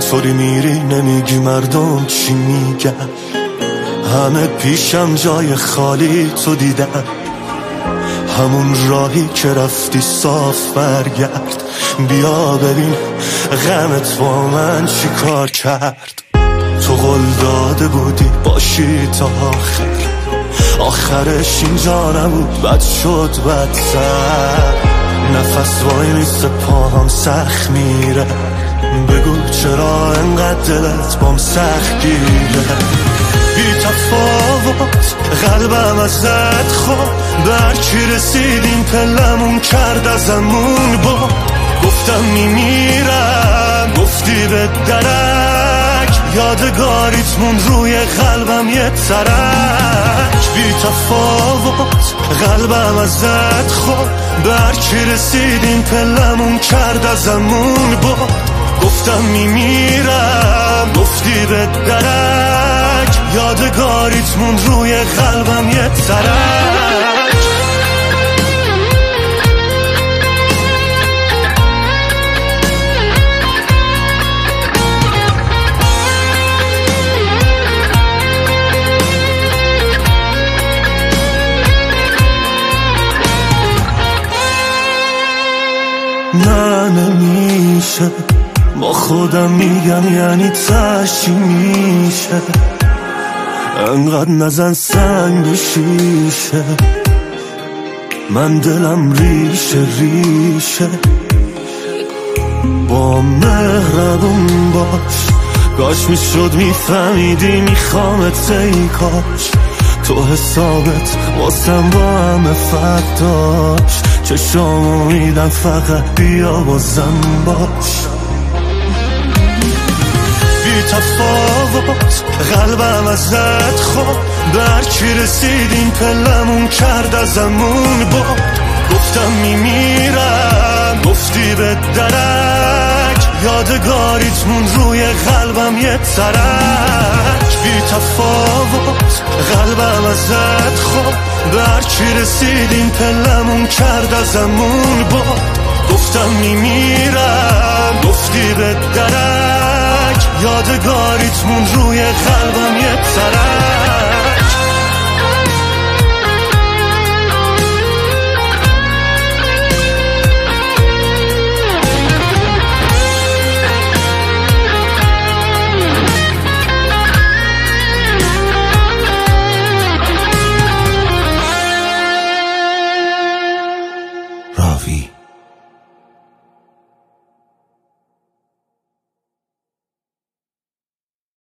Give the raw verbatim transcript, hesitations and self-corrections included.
اینطوری میری نمیگی مردم چی میگن، همه پیشم جای خالی تو دیدن، همون راهی که رفتی صاف برگرد، بیا ببین غمت با من چی کار کرد. تو قول داده بودی باشی تا آخر، آخرش اینجا نبود، بد شد بدتر، نفس وای میسته پاهم سخت میره، بگو چرا انقدر دلت بام سخت گیره. بی تفاوت قلبم ازت خود، برچی رسیدیم پلمون کرد ازمون با، گفتم میمیرم گفتی به درک، یادگاریت مون روی قلبم یه ترک. بی تفاوت قلبم ازت خود، برچی رسیدیم پلمون کرد ازمون با، گفتم میمیرم گفتی به درک، یادگاریت مون روی قلبم یه ترک. نه نمیشه، با خودم میگم یعنی تشی میشه، انقدر نزن سنگ به شیشه، من دلم ریشه ریشه. با مهربون باش، کاش میشد میفهمیدی میخوامت ای کاش، تو حسابت واسم با همه فرق داشت، چشامو میدن فقط بیا بازم باش. بی تفاوت قلبم ازت خود، برچی رسیدیم پلمون کرد ازمون با، گفتم میمیرم گفتی به درک، یادگاریت مون روی قلبم یه ترک. بی تفاوت قلبم ازت خود، برچی رسیدیم پلمون کرد ازمون با، گفتم میمیرم گفتی به درک، یادگاریت مون روی قلبم یه ترک.